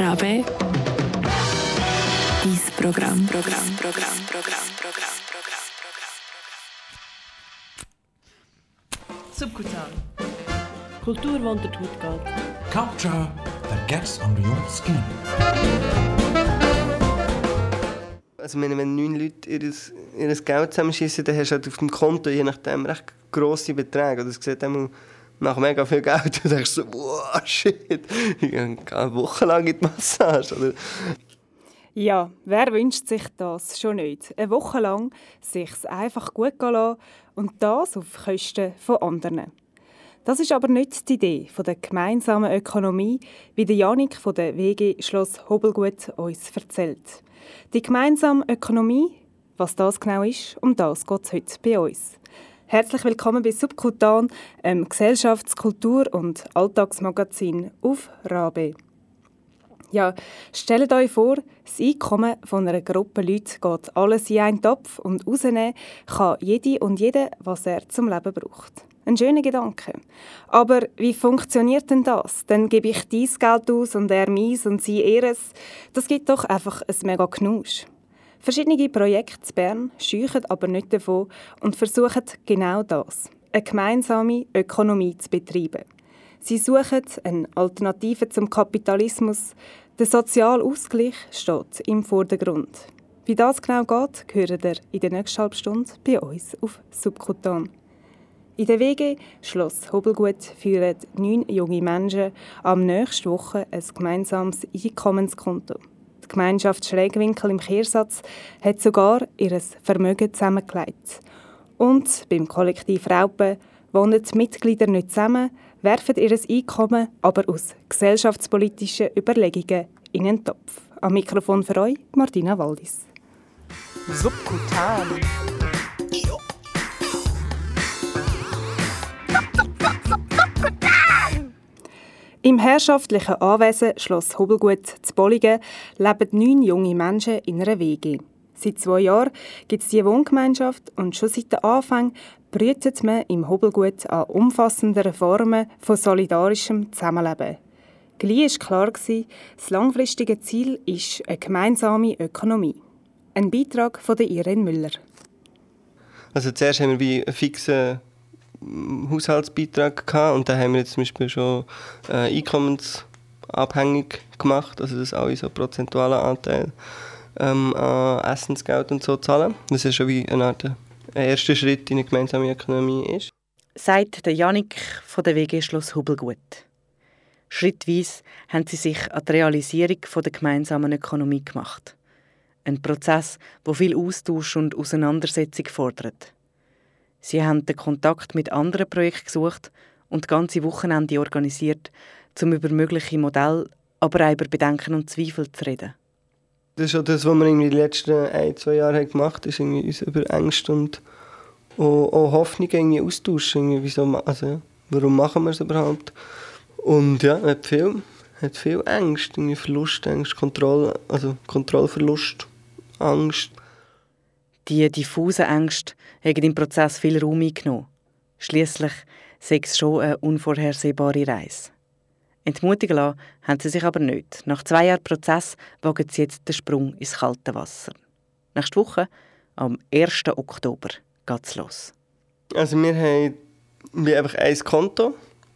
Rabe. Dein Programm. Subkutan. Kultur, die unter die Haut geht. Culture that gets under your skin. Also wenn 9 Leute ihr Geld zusammenschießen, dann hast du halt auf dem Konto je nachdem recht grosse Beträge. Das sieht einmal nach mega viel Geld und denkst so, wow, shit, ich gehe eine Woche lang in die Massage. Oder? Ja, wer wünscht sich das schon nicht? Eine Woche lang sich's einfach gut gehen lassen und das auf Kosten von anderen. Das ist aber nicht die Idee von der gemeinsamen Ökonomie, wie der Janik von der WG Schloss Hobelgut uns erzählt. Die gemeinsame Ökonomie, was das genau ist, um das geht es heute bei uns. Herzlich willkommen bei Subkutan, einem Gesellschafts-, Kultur- und Alltagsmagazin auf Rabe. Ja, stellt euch vor, das Einkommen von einer Gruppe Leute geht alles in einen Topf und rausnehmen kann jede und jeder, was er zum Leben braucht. Ein schöner Gedanke. Aber wie funktioniert denn das? Dann gebe ich dein Geld aus und er meins und sie ihres. Das gibt doch einfach ein mega Knusch. Verschiedene Projekte in Bern scheuchen aber nicht davon und versuchen genau das, eine gemeinsame Ökonomie zu betreiben. Sie suchen eine Alternative zum Kapitalismus. Der soziale Ausgleich steht im Vordergrund. Wie das genau geht, hört ihr in der nächsten halben Stunde bei uns auf Subkutan. In der WG Schloss Hobelgut führen 9 junge Menschen am nächsten Woche ein gemeinsames Einkommenskonto. Die Gemeinschaft Schrägwinkel im Kehrsatz hat sogar ihr Vermögen zusammengelegt. Und beim Kollektiv Raupen wohnen die Mitglieder nicht zusammen, werfen ihr Einkommen aber aus gesellschaftspolitischen Überlegungen in einen Topf. Am Mikrofon für euch Martina Waldis. Subkutan. Im herrschaftlichen Anwesen Schloss Hobelgut zu Bolligen leben 9 junge Menschen in einer WG. Seit 2 Jahren gibt es diese Wohngemeinschaft und schon seit dem Anfang brütet man im Hobelgut an umfassenderen Formen von solidarischem Zusammenleben. Gleich war klar, das langfristige Ziel ist eine gemeinsame Ökonomie. Ein Beitrag von Irene Müller. Also zuerst haben wir wie einen fixen Haushaltsbeitrag gehabt und dann haben wir jetzt zum Beispiel schon einkommensabhängig gemacht, also dass alle so prozentualen Anteil an Essensgeld und so zahlen. Das ist schon wie eine Art erster Schritt in eine gemeinsame Ökonomie ist. Sagt der Janik von der WG Schloss Hobelgut. Schrittweise haben sie sich an die Realisierung der gemeinsamen Ökonomie gemacht. Ein Prozess, der viel Austausch und Auseinandersetzung fordert. Sie haben den Kontakt mit anderen Projekten gesucht und ganze Wochenende organisiert, um über mögliche Modelle, aber auch über Bedenken und Zweifel zu reden. Das ist auch das, was wir in den letzten 1-2 Jahren gemacht haben, ist irgendwie uns über Ängste und auch Hoffnung irgendwie austauschen. Warum machen wir es überhaupt? Und ja, hat viel Ängste, irgendwie Verlustängste, Kontrollverlust, Angst. Die diffusen Ängste haben im Prozess viel Raum eingenommen. Schliesslich sei es schon eine unvorhersehbare Reise. Entmutigen lassen haben sie sich aber nicht. Nach 2 Jahren Prozess wagen sie jetzt den Sprung ins kalte Wasser. Nächste Woche, am 1. Oktober, geht es los. Also wir haben einfach ein Konto,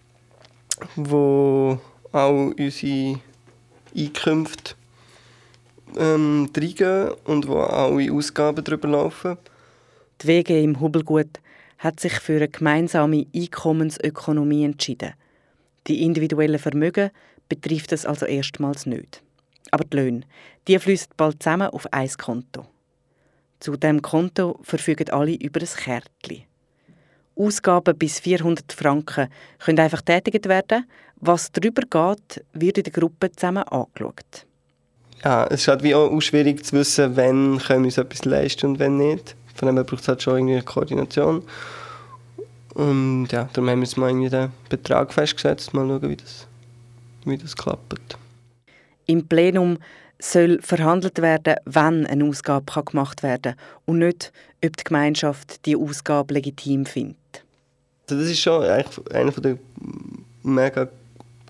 wo all unsere Einkünfte reingehen und wo alle Ausgaben drüber laufen. Die WG im Hobelgut hat sich für eine gemeinsame Einkommensökonomie entschieden. Die individuellen Vermögen betrifft es also erstmals nicht. Aber die Löhne, die fließen bald zusammen auf ein Konto. Zu diesem Konto verfügen alle über ein Kärtchen. Ausgaben bis 400 Franken können einfach tätigt werden. Was darüber geht, wird in der Gruppe zusammen angeschaut. Ja, es ist halt wie auch schwierig zu wissen, wann können wir uns etwas leisten und wann nicht. Von dem her braucht es halt schon irgendwie eine Koordination. Und ja, darum haben wir jetzt mal irgendwie den Betrag festgesetzt. Mal schauen, wie das klappt. Im Plenum soll verhandelt werden, wann eine Ausgabe gemacht werden kann und nicht, ob die Gemeinschaft die Ausgabe legitim findet. Also das ist schon eigentlich einer der mega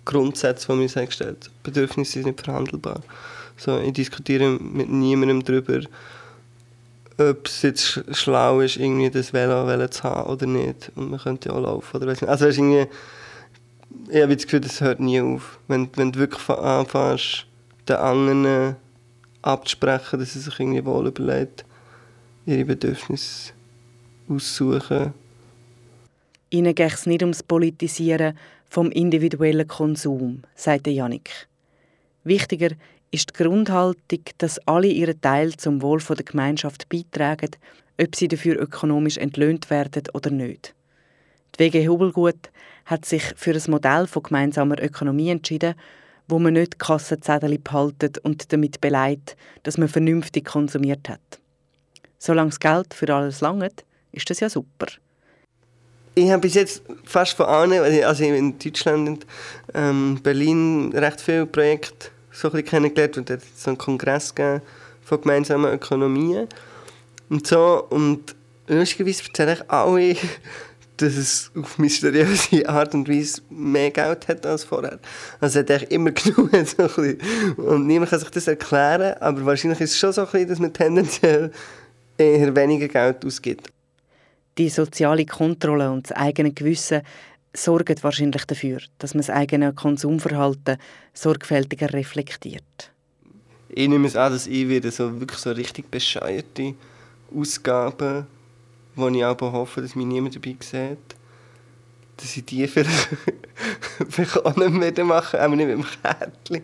Grundsätze, die wir gestellt haben. Bedürfnisse sind nicht verhandelbar. So, ich diskutiere mit niemandem darüber, ob es jetzt schlau ist, irgendwie das Velo zu haben oder nicht. Und man könnte ja auch laufen. Oder weiss nicht. Also irgendwie, ich habe das Gefühl, das hört nie auf. Wenn du wirklich anfängst, den anderen abzusprechen, dass sie sich irgendwie wohl überlegt, ihre Bedürfnisse aussuchen. Ihnen gehe es nicht ums Politisieren vom individuellen Konsum, sagt Jannik. Wichtiger ist die Grundhaltung, dass alle ihren Teil zum Wohl der Gemeinschaft beitragen, ob sie dafür ökonomisch entlöhnt werden oder nicht. Die WG Hubelgut hat sich für ein Modell von gemeinsamer Ökonomie entschieden, wo man nicht Kassenzettel behaltet und damit beleidigt, dass man vernünftig konsumiert hat. Solange das Geld für alles langt, ist das ja super. Ich habe bis jetzt fast von allen, also in Deutschland und Berlin, recht viele Projekte so ein bisschen kennengelernt und es hat so einen Kongress gegeben von gemeinsamen Ökonomien und so. Und lustigerweise erzähle ich alle, dass es auf mysteriöse Art und Weise mehr Geld hat als vorher. Also es hat eigentlich immer genug. So ein bisschen. Und niemand kann sich das erklären, aber wahrscheinlich ist es schon so ein bisschen, dass man tendenziell eher weniger Geld ausgibt. Die soziale Kontrolle und das eigene Gewissen sorgen wahrscheinlich dafür, dass man das eigene Konsumverhalten sorgfältiger reflektiert. Ich nehme es an, dass ich wieder wirklich so richtig bescheuerte Ausgaben, wo ich auch hoffe, dass mich niemand dabei sieht, dass ich die vielleicht auch nicht mehr machen, aber nicht mit dem Kärtchen.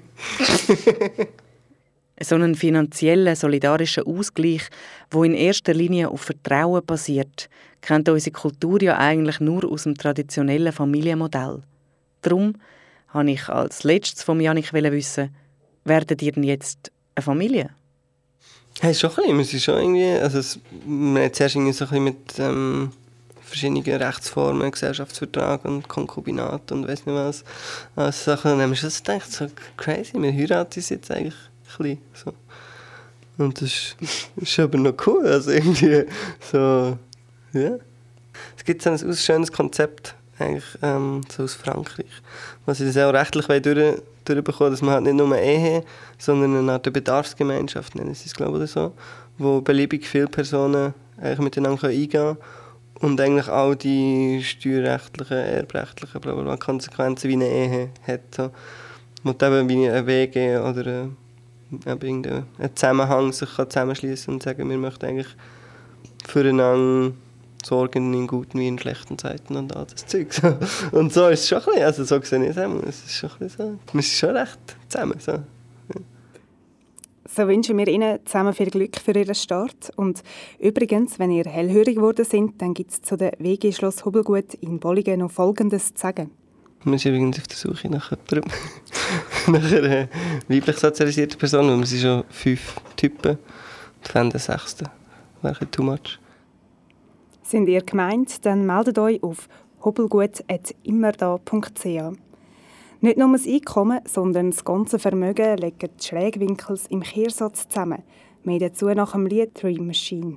So einen finanziellen, solidarischen Ausgleich, der in erster Linie auf Vertrauen basiert, kennt unsere Kultur ja eigentlich nur aus dem traditionellen Familienmodell. Darum wollte ich als Letztes von Jannik wissen, werdet ihr denn jetzt eine Familie? Hey, schon ein bisschen. Es ist schon irgendwie, also man hat zuerst irgendwie so ein bisschen mit verschiedenen Rechtsformen, Gesellschaftsvertrag und Konkubinat und weiss nicht was, als Sachen. Dann haben wir schon gedacht, so crazy, wir heiraten uns jetzt eigentlich ein bisschen, so. Und das ist aber noch cool, also irgendwie so, ja. Es gibt so ein schönes Konzept, eigentlich so aus Frankreich, was sie das auch rechtlich durchbekommen, dass man halt nicht nur eine Ehe, sondern eine Art Bedarfsgemeinschaft, nennen sie es, glaube ich, oder so, wo beliebig viele Personen eigentlich miteinander eingehen können und eigentlich auch die steuerrechtlichen, erbrechtlichen blablabla Konsequenzen wie eine Ehe hat. So. Und eben wie eine WG oder einen Zusammenhang sich zusammenschließen und sagen, wir möchten eigentlich füreinander sorgen in guten wie in schlechten Zeiten und all das Zeug. So. Und so ist es schon ein bisschen, also so gesehen ist es ist schon ein bisschen so. Wir sind schon recht zusammen. So. Ja. So wünschen wir Ihnen zusammen viel Glück für Ihren Start. Und übrigens, wenn ihr hellhörig geworden sind, dann gibt es zu der WG Schloss Hubelgut in Bolligen noch Folgendes zu sagen. Wir sind übrigens auf der Suche nach jemandem, nach einer weiblich sozialisierten Person, weil wir sind schon 5 Typen und fänden den 6. Wäre ein too much. Sind ihr gemeint, dann meldet euch auf hobelgut@immerda.ch. Nicht nur das Einkommen, sondern das ganze Vermögen legen die Schrägwinkels im Kehrsatz zusammen. Mehr dazu nach dem Lied «Dream Machine».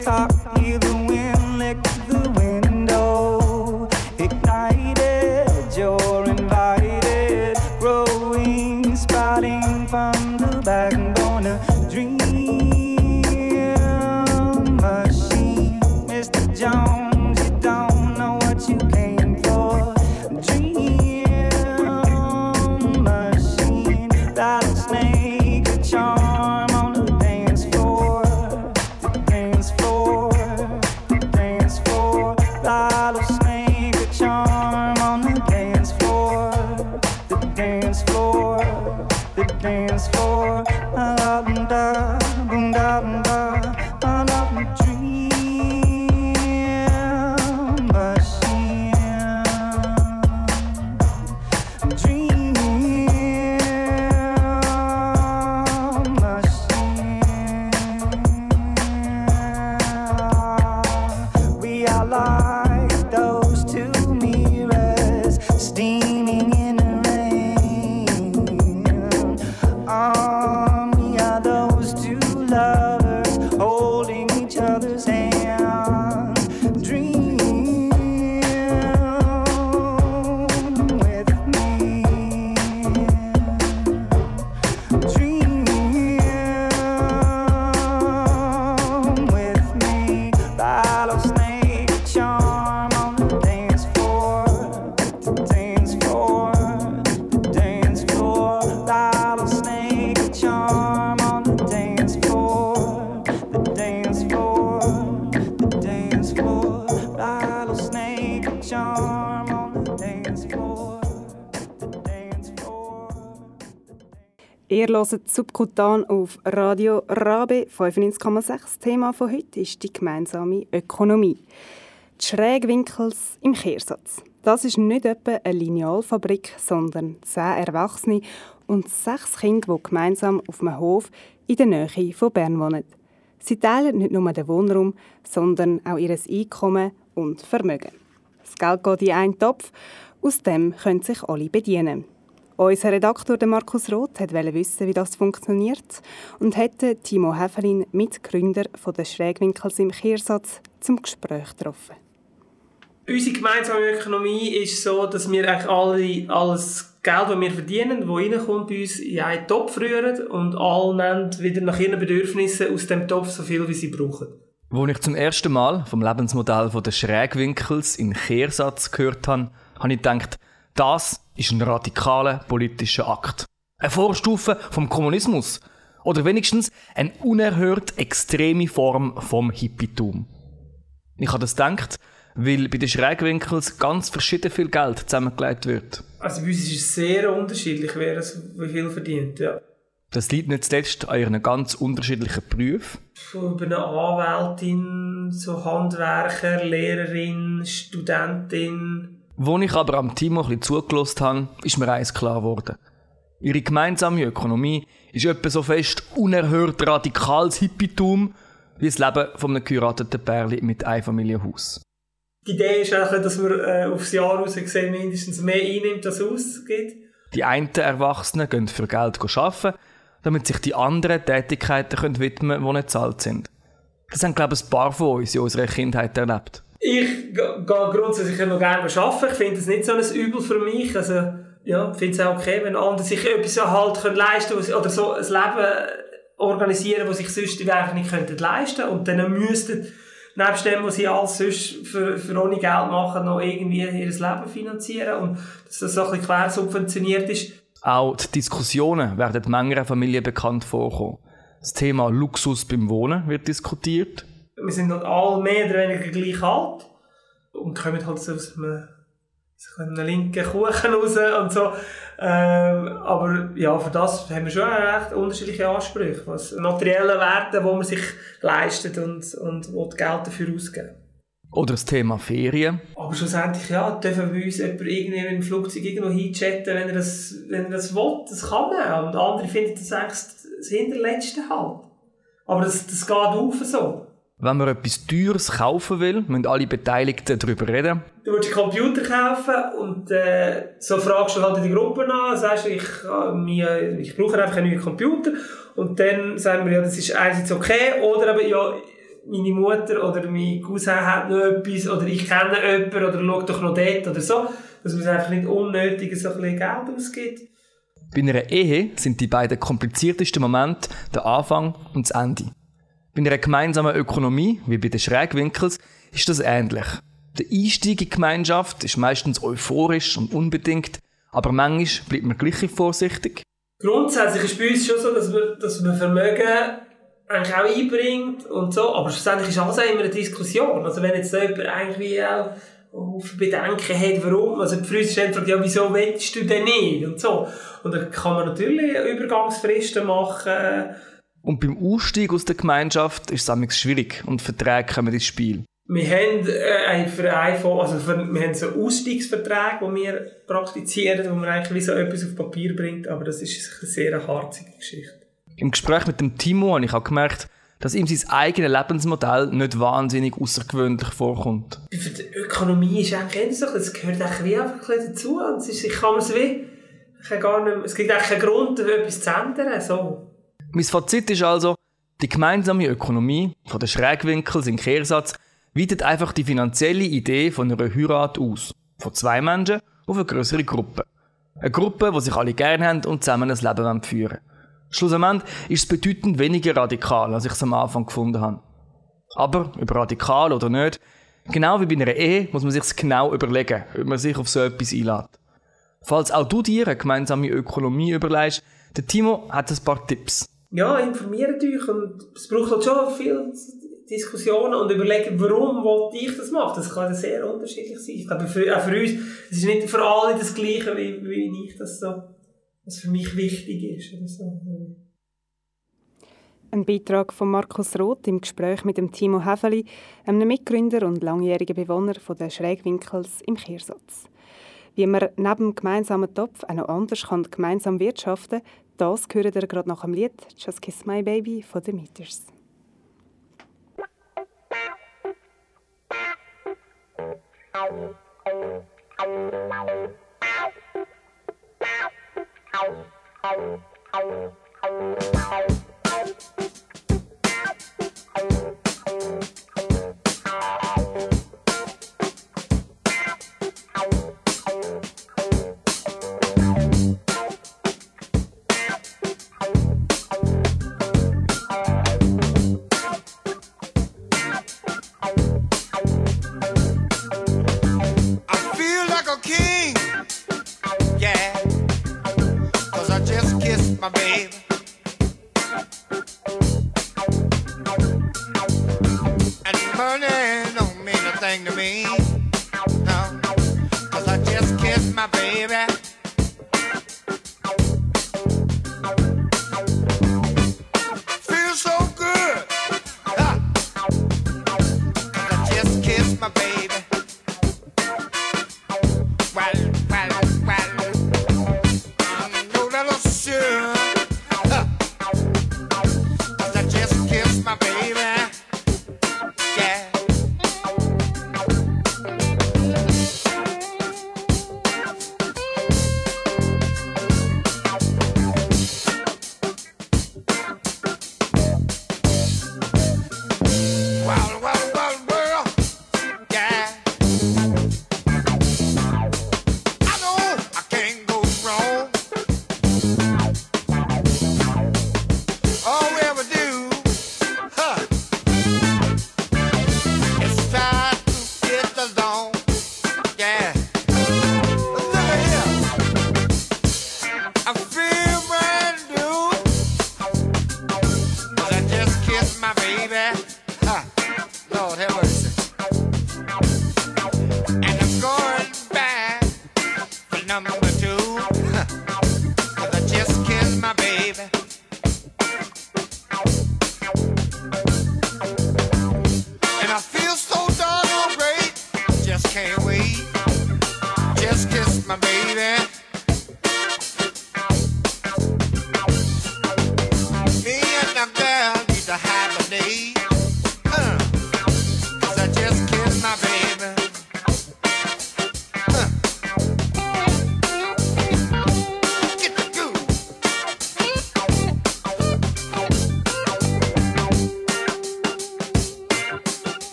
tick-tock, hear the wind lick the window. Ignited, you're invited, growing, sprouting from the backbone of dream machine. Mr. Jones, you don't know what you came for. Dream machine, rattlesnake, a charm on the dance floor. The dance floor, the dance floor. Rattlesnake, a charm on the dance floor. The dance floor, the dance floor. Da da da da da da. Dream machine. Dream machine. We are like those two mirrors steaming in the rain. We are those two lovers holding each other's hand. Dream with me. Dream with me. Rattlesnake charm on the dance floor. The dance floor. The dance floor. Rattlesnake charm on the dance floor. The dance floor. The dance floor. Rattlesnake charm on the dance floor. The dance floor. Ihr hört Subkutan auf Radio Rabe 95,6. Thema von heute ist die gemeinsame Ökonomie. Die Schrägwinkels im Kehrsatz. Das ist nicht etwa eine Linealfabrik, sondern 10 Erwachsene und 6 Kinder, die gemeinsam auf einem Hof in der Nähe von Bern wohnen. Sie teilen nicht nur den Wohnraum, sondern auch ihr Einkommen und Vermögen. Das Geld geht in einen Topf, aus dem können sich alle bedienen. Unser Redakteur Markus Roth wollte wissen, wie das funktioniert und hätte Timo Häferin, Mitgründer der Schrägwinkels im Kehrsatz, zum Gespräch getroffen. Unsere gemeinsame Ökonomie ist so, dass wir eigentlich alles Geld, das wir verdienen, das reinkommt bei uns, in einen Topf rühren und alle nehmen wieder nach ihren Bedürfnissen aus dem Topf so viel, wie sie brauchen. Als ich zum ersten Mal vom Lebensmodell der Schrägwinkels in Kehrsatz gehört habe, habe ich gedacht, das ist ein radikaler politischer Akt. Eine Vorstufe vom Kommunismus. Oder wenigstens eine unerhört extreme Form vom Hippietum. Ich habe das gedacht, weil bei den Schrägwinkels ganz verschieden viel Geld zusammengelegt wird. Also bei uns ist es sehr unterschiedlich, wer wie viel verdient. Ja. Das liegt nicht zuletzt an ihren ganz unterschiedlichen Berufen. Über eine Anwältin, so Handwerker, Lehrerin, Studentin. Als ich aber am Timo ein bisschen zugelassen habe, ist mir eins klar geworden. Ihre gemeinsame Ökonomie ist etwa so fest unerhört radikales Hippietum wie das Leben von einem geheirateten Pärchen mit Einfamilienhaus. Die Idee ist eigentlich, dass man aufs Jahr raus gesehen mindestens mehr einnimmt, als ausgibt. Die einen Erwachsenen gehen für Geld arbeiten, damit sich die anderen Tätigkeiten widmen können, die nicht bezahlt sind. Das haben, glaube ich, ein paar von uns in unserer Kindheit erlebt. Ich gehe grundsätzlich noch gerne arbeiten. Ich finde es nicht so ein Übel für mich. Also, ja, ich finde es auch okay, wenn andere sich etwas halt leisten können oder so ein Leben organisieren, das sich sonst einfach nicht leisten könnten. Und dann müssten, nebst dem, was sie alles sonst für ohne Geld machen, noch irgendwie ihr Leben finanzieren. Und dass das so ein bisschen quersubventioniert ist. Auch die Diskussionen werden mancher Familie bekannt vorkommen. Das Thema Luxus beim Wohnen wird diskutiert. Wir sind alle mehr oder weniger gleich alt und kommen halt so aus einem linken Kuchen raus und so. Aber ja, für das haben wir schon recht unterschiedliche Ansprüche, was materielle Werte, die man sich leistet und wo das Geld dafür ausgeben. Oder das Thema Ferien. Aber schlussendlich, ja, dürfen bei uns jemand irgendwie mit dem Flugzeug irgendwo hinchatten, wenn er das will. Das kann man. Und andere finden das eigentlich das Hinterletzte halt. Aber das geht auf so. Wenn man etwas Teures kaufen will, müssen alle Beteiligten darüber reden. Du willst einen Computer kaufen und so fragst du halt in die Gruppe an, sagst ich brauche einfach einen neuen Computer und dann sagen wir, ja, das ist einerseits okay, oder aber ja, meine Mutter oder mein Cousin hat noch etwas oder ich kenne jemanden oder schau doch noch dort oder so, dass man einfach nicht unnötig so ein bisschen Geld ausgibt. Bei einer Ehe sind die beiden kompliziertesten Momente der Anfang und das Ende. Bei einer gemeinsamen Ökonomie, wie bei den Schrägwinkels, ist das ähnlich. Der Einstieg in die Gemeinschaft ist meistens euphorisch und unbedingt, aber manchmal bleibt man gleich vorsichtig. Grundsätzlich ist bei uns schon so, dass man Vermögen eigentlich auch einbringt und so, aber schlussendlich ist alles immer eine Diskussion. Also wenn jetzt jemand eigentlich auch auf Bedenken hat, warum, also für uns ist einfach, ja, wieso willst du denn nicht und so. Und dann kann man natürlich Übergangsfristen machen. Und beim Ausstieg aus der Gemeinschaft ist es manchmal schwierig und Verträge kommen ins Spiel. Wir haben wir haben so Ausstiegsverträge, die wir praktizieren, wo man eigentlich wie so etwas auf Papier bringt, aber das ist eine sehr harzige Geschichte. Im Gespräch mit dem Timo habe ich auch gemerkt, dass ihm sein eigenes Lebensmodell nicht wahnsinnig außergewöhnlich vorkommt. Für die Ökonomie ist eigentlich so, das gehört eigentlich wie einfach dazu. Und es gibt eigentlich keinen Grund, etwas zu ändern. So. Mein Fazit ist also, die gemeinsame Ökonomie von den Schrägwinkels in Kehrsatz weitet einfach die finanzielle Idee von einer Heirat aus. Von 2 Menschen auf eine grössere Gruppe. Eine Gruppe, die sich alle gerne haben und zusammen ein Leben führen wollen. Schlussendlich ist es bedeutend weniger radikal, als ich es am Anfang gefunden habe. Aber, ob radikal oder nicht, genau wie bei einer Ehe muss man sich genau überlegen, ob man sich auf so etwas einlädt. Falls auch du dir eine gemeinsame Ökonomie überlegst, der Timo hat ein paar Tipps. Ja, informiert euch und es braucht halt schon viele Diskussionen und überlegen, warum wollte ich das machen. Das kann sehr unterschiedlich sein. Ich glaube, auch für uns, es ist nicht für alle das Gleiche, wie ich das so, was für mich wichtig ist. Oder so. Ein Beitrag von Markus Roth im Gespräch mit dem Timo Häfeli, einem Mitgründer und langjährigen Bewohner der Schrägwinkels im Kehrsatz. Wie man neben dem gemeinsamen Topf auch noch anders gemeinsam wirtschaften kann, das hört ihr gerade nach dem Lied «Just Kiss My Baby» von The Meters. My baby, and money don't mean a thing to me, no, 'cause I just kissed my baby. Feels so good, 'cause I just kissed my baby. Well, I know that I'm sure. My baby, yeah. Wild world, yeah. I know I can't go wrong. All we ever do.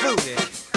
duty.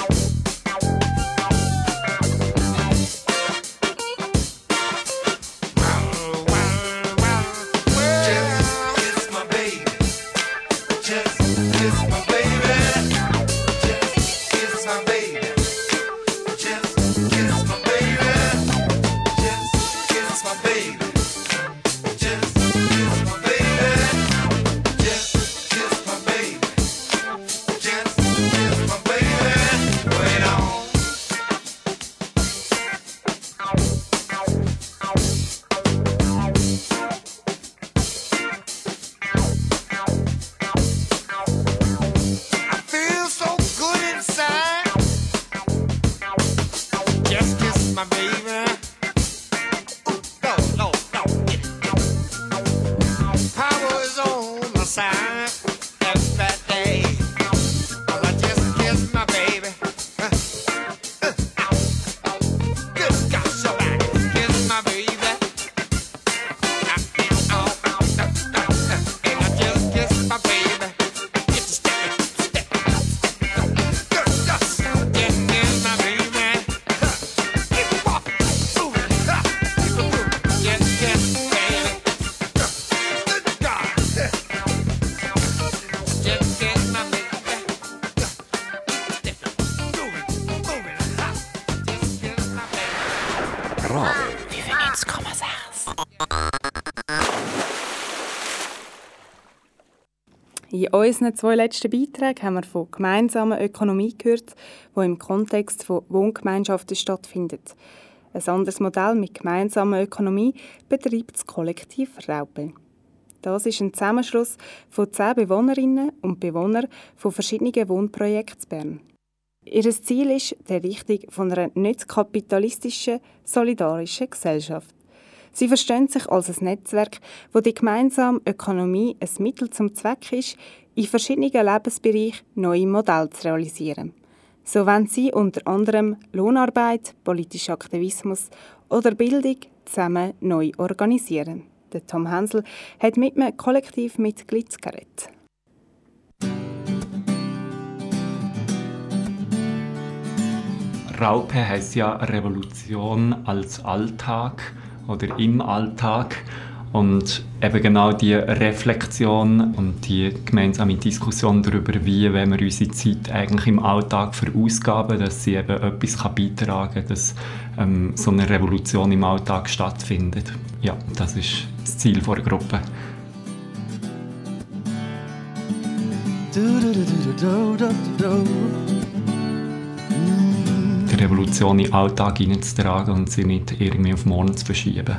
In unseren 2 letzten Beiträgen haben wir von gemeinsamer Ökonomie gehört, die im Kontext von Wohngemeinschaften stattfindet. Ein anderes Modell mit gemeinsamer Ökonomie betreibt das Kollektiv Raupe. Das ist ein Zusammenschluss von 10 Bewohnerinnen und Bewohnern von verschiedenen Wohnprojekten in Bern. Ihr Ziel ist die Errichtung von einer nicht kapitalistischen, solidarischen Gesellschaft. Sie verstehen sich als ein Netzwerk, wo die gemeinsame Ökonomie ein Mittel zum Zweck ist, in verschiedenen Lebensbereichen neue Modelle zu realisieren. So wollen sie unter anderem Lohnarbeit, politischer Aktivismus oder Bildung zusammen neu organisieren. Der Tom Hensel hat mit einem Kollektivmitglied geredet. Raupe heisst ja Revolution als Alltag oder im Alltag. Und eben genau die Reflexion und die gemeinsame Diskussion darüber, wie wenn wir unsere Zeit eigentlich im Alltag verausgaben, dass sie eben etwas beitragen kann, dass so eine Revolution im Alltag stattfindet. Ja, das ist das Ziel der Gruppe. Die Revolution in den Alltag hineinzutragen und sie nicht irgendwie auf morgen zu verschieben.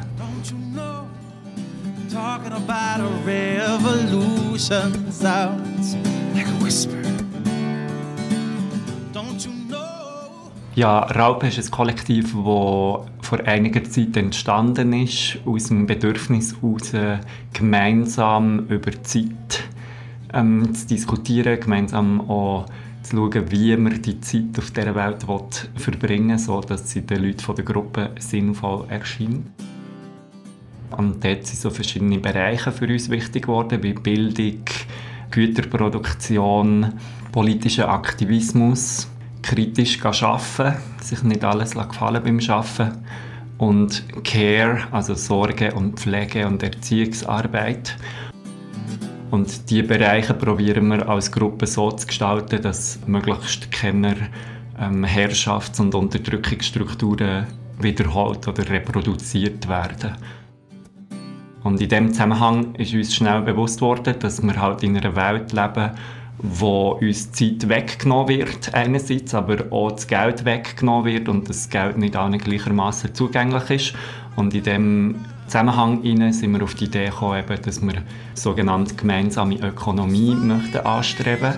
Talking about a revolution sounds like a whisper. Don't you know? Ja, Raupe ist ein Kollektiv, das vor einiger Zeit entstanden ist, aus dem Bedürfnis heraus, gemeinsam über die Zeit zu diskutieren, gemeinsam auch zu schauen, wie man die Zeit auf dieser Welt verbringen will, sodass sie den Leuten der Gruppe sinnvoll erscheint. Und dort sind so verschiedene Bereiche für uns wichtig geworden, wie Bildung, Güterproduktion, politischer Aktivismus, kritisch arbeiten, sich nicht alles gefallen beim Arbeiten und Care, also Sorge und Pflege und Erziehungsarbeit. Und diese Bereiche probieren wir als Gruppe so zu gestalten, dass möglichst keine Herrschafts- und Unterdrückungsstrukturen wiederholt oder reproduziert werden. Und in diesem Zusammenhang ist uns schnell bewusst worden, dass wir halt in einer Welt leben, wo uns Zeit weggenommen wird einerseits, aber auch das Geld weggenommen wird und das Geld nicht allen gleichermaßen zugänglich ist. Und in diesem Zusammenhang sind wir auf die Idee gekommen, dass wir sogenannte gemeinsame Ökonomie möchten anstreben.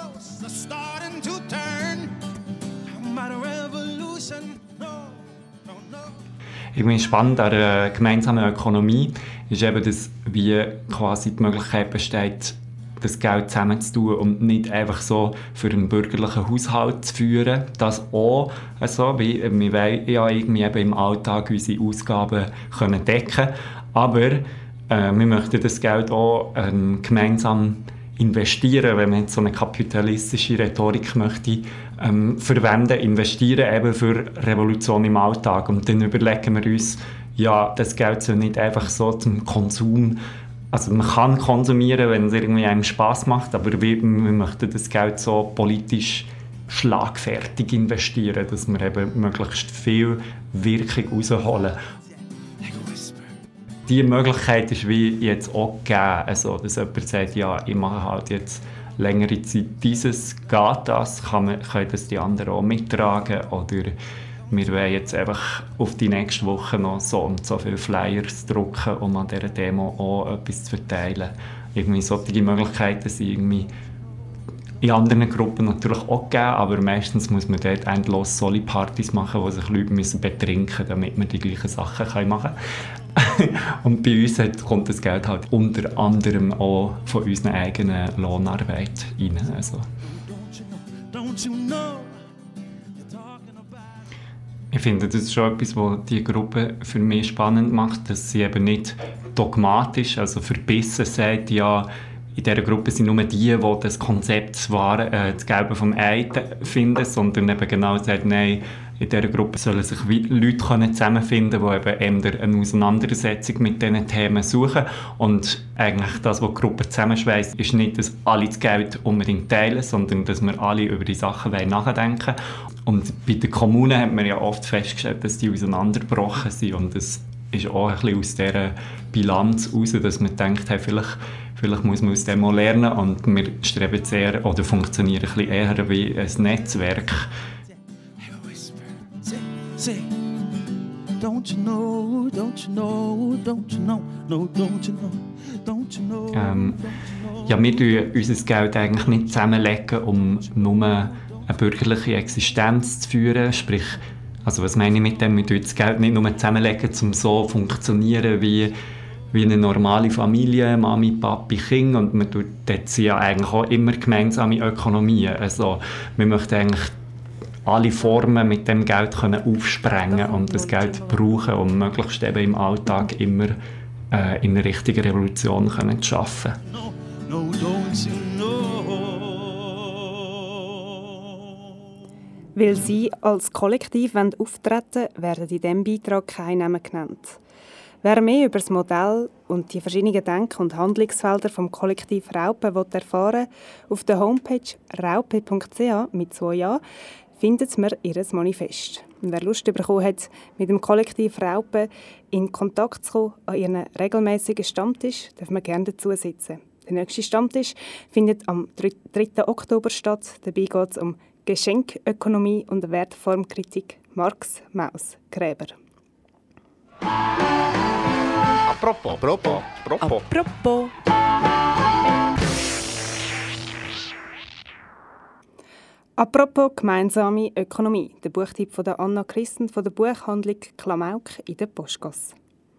Irgendwie spannend an der gemeinsamen Ökonomie ist eben, dass wie quasi die Möglichkeit besteht, das Geld zusammenzutun und nicht einfach so für einen bürgerlichen Haushalt zu führen. Das auch, also, wie wir wollen ja irgendwie eben im Alltag unsere Ausgaben decken können. Aber wir möchten das Geld auch gemeinsam investieren, wenn man jetzt so eine kapitalistische Rhetorik möchte verwenden, investieren eben für Revolution im Alltag. Und dann überlegen wir uns, ja, das Geld soll nicht einfach so zum Konsum, also man kann konsumieren, wenn es irgendwie einem Spass macht, aber wir möchten das Geld so politisch schlagfertig investieren, dass wir eben möglichst viel Wirkung rausholen. Diese Möglichkeit ist wie jetzt auch gegeben, also, dass jemand sagt, ja, ich mache halt jetzt längere Zeit dieses, geht das, können das die anderen auch mittragen oder wir wollen jetzt einfach auf die nächste Woche noch so und so viele Flyers drucken, um an dieser Demo auch etwas zu verteilen. Irgendwie solche Möglichkeiten sind irgendwie in anderen Gruppen natürlich auch gegeben, aber meistens muss man dort endlos Soli-Partys machen, wo sich Leute müssen betrinken müssen, damit man die gleichen Sachen machen kann. Und bei uns kommt das Geld halt unter anderem auch von unserer eigenen Lohnarbeit rein. Also. Ich finde, das ist schon etwas, was die Gruppe für mich spannend macht, dass sie eben nicht dogmatisch, also verbissen sagt, ja, in dieser Gruppe sind nur die das Konzept das Gelbe vom Ei finden, sondern eben genau sagt, nein, in dieser Gruppe sollen sich Leute zusammenfinden können, die eben eher eine Auseinandersetzung mit diesen Themen suchen. Und eigentlich das, was die Gruppe zusammenschweißt, ist nicht, dass alle das Geld unbedingt teilen, sondern dass wir alle über die Sachen nachdenken wollen. Und bei den Kommunen hat man ja oft festgestellt, dass die auseinandergebrochen sind. Und das ist auch ein bisschen aus dieser Bilanz heraus, dass man denkt, hey, vielleicht muss man aus dem auch lernen. Und wir streben sehr oder funktionieren ein bisschen eher wie ein Netzwerk. Say, don't you know, don't you know, don't you know, no, don't you know, don't you know. Ja, wir tun unser Geld eigentlich nicht zusammenlegen, um nur eine bürgerliche Existenz zu führen. Sprich, also was meine ich mit dem? Wir tun das Geld nicht nur zusammenlegen, um so zu funktionieren wie eine normale Familie, Mami, Papi, Kind. Und wir tun dort ja eigentlich auch immer gemeinsame Ökonomien. Also wir möchten eigentlich alle Formen mit dem Geld können aufsprengen und das Geld brauchen, um möglichst eben im Alltag immer in eine richtige Revolution können zu schaffen. Weil sie als Kollektiv auftreten wollen, werden in diesem Beitrag keine Namen genannt. Wer mehr über das Modell und die verschiedenen Denk- und Handlungsfelder vom Kollektiv Raupe erfahren will, auf der Homepage raupe.ch mit 2 A findet man ihr Manifest. Und wer Lust bekommen hat, mit dem Kollektiv Raupe in Kontakt zu kommen, an ihren regelmäßigen Stammtisch, darf man gerne dazu sitzen. Der nächste Stammtisch findet am 3. Oktober statt. Dabei geht es um Geschenkökonomie und Wertformkritik. Marx Maus Gräber. Apropos. Apropos gemeinsame Ökonomie. Der Buchtipp von der Anna Christen von der Buchhandlung Klamauk in der Postgasse.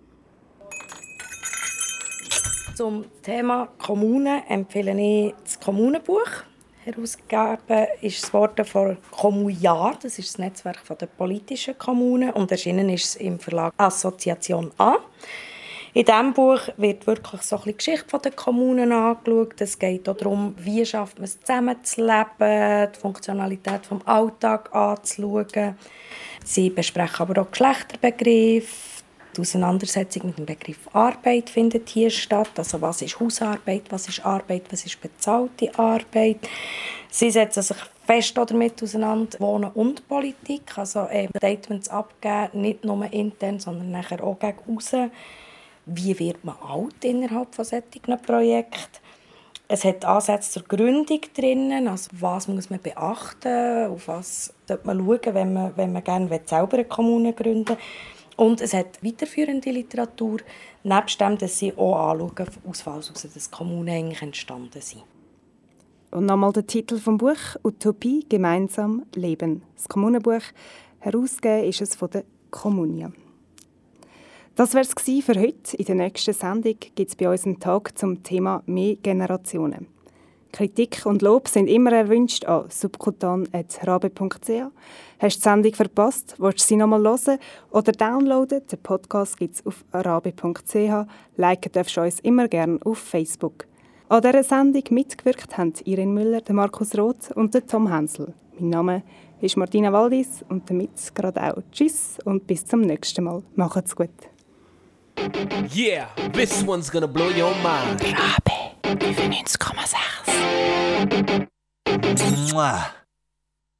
Zum Thema Kommunen empfehle ich das Kommunenbuch. Herausgegeben ist das Wort von Kommunjar, das ist das Netzwerk der politischen Kommunen, und erschienen ist es im Verlag Assoziation A. In diesem Buch wird wirklich so ein bisschen die Geschichte der Kommunen angeschaut. Es geht auch darum, wie schafft man es zusammenzuleben, die Funktionalität des Alltags anzuschauen. Sie besprechen aber auch Geschlechterbegriff. Die Auseinandersetzung mit dem Begriff Arbeit findet hier statt. Also was ist Hausarbeit, was ist Arbeit, was ist bezahlte Arbeit. Sie setzen sich fest damit auseinander, Wohnen und Politik. Also Statements abgeben, nicht nur intern, sondern nachher auch gegen aussen. Wie wird man alt innerhalb von solchen Projekten? Es hat Ansätze zur Gründung drin, also was muss man beachten, auf was sollte man schauen, wenn man gerne selber eine Kommune gründen will. Und es hat weiterführende Literatur, nebst dem, dass sie auch anschauen, aus was dass Kommunen eigentlich entstanden sind. Und nochmal der Titel des Buch «Utopie gemeinsam leben». Das Kommunenbuch, herausgegeben ist es von der Kommunia. Das war es für heute. In der nächsten Sendung gibt es bei uns einen Tag zum Thema «Mehr Generationen». Kritik und Lob sind immer erwünscht an subkutan@rabe.ch. Hast du die Sendung verpasst? Willst du sie nochmal hören oder downloaden? Den Podcast gibt es auf rabe.ch. Liken darfst du uns immer gerne auf Facebook. An dieser Sendung mitgewirkt haben Irene Müller, Markus Roth und Tom Hensel. Mein Name ist Martina Waldis und damit gerade auch Tschüss und bis zum nächsten Mal. Macht's gut. Yeah, this one's gonna blow your mind. Rabe 95,6.